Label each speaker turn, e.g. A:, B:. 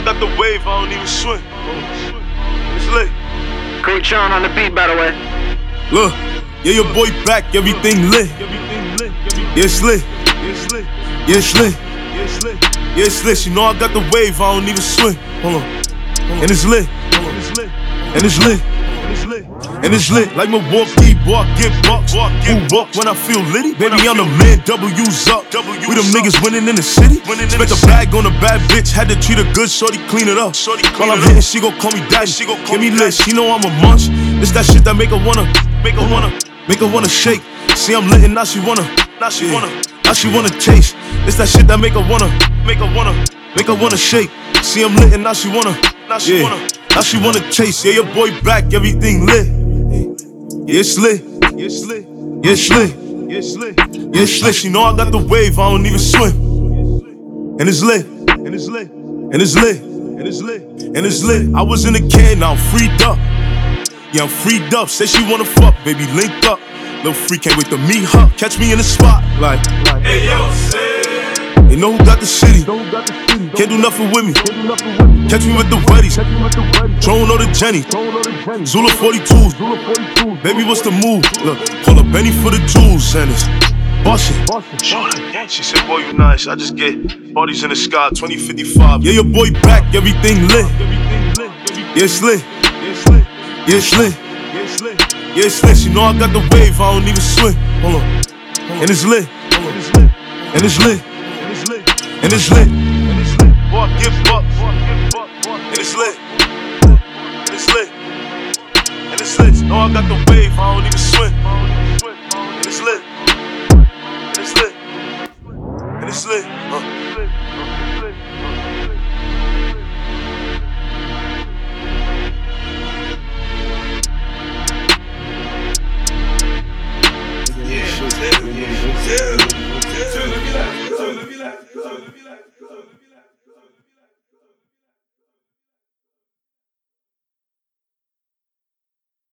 A: I got the wave, I don't even swim. It's lit.
B: Coach Sean on the beat, by the way.
A: Look, yeah, your boy back, everything lit. Yeah, it's lit. Yeah, it's lit. Yeah, it's lit. You know I got the wave, I don't even swim. Hold on. And it's lit. And it's lit. And it's lit. Like Milwaukee, boy, I get bucks. Who walk when I feel litty? Baby, I'm the man, W's up. We them niggas winning in the city. Spent a bag on a bad bitch, had to treat her good, shorty clean it up. While I'm hitting, she gon' call me daddy. Give me lit, she know I'm a munch. It's that shit that make her wanna shake. See, I'm lit and now she wanna taste. It's that shit that make her wanna shake. See, I'm lit and now she wanna taste. Yeah, your boy back, everything lit. Yeah, it's lit. Yeah, it's lit. Yeah, it's lit. Yeah, it's lit. You know I got the wave, I don't even swim. And it's lit. And it's lit. And it's lit. And it's lit. And it's lit. I was in the can, now I'm freed up. Yeah, I'm freed up. Say she wanna fuck, baby, link up. Little freak can't wait to meet her. Catch me in the spot, like,
C: hey yo, say.
A: They know who got the city. Can't do nothing with me. Catch me with the weddies. Drone or the Jenny. Zula 42s. Baby, what's the move? Look, call up Benny for the jewels. And it's bustin'. She said, boy, you nice. I just get parties in the sky, 2055. Yeah, your boy back, everything lit. Yeah, it's lit. Yeah, it's lit. Yeah, it's lit. You know I got the wave, I don't even swim. Hold on. And it's lit. And it's lit. And it's lit. Boy, give up. And it's lit. And it's lit. And it's lit. You know I got the wave, I don't even swim. And it's lit. And it's lit. And it's lit.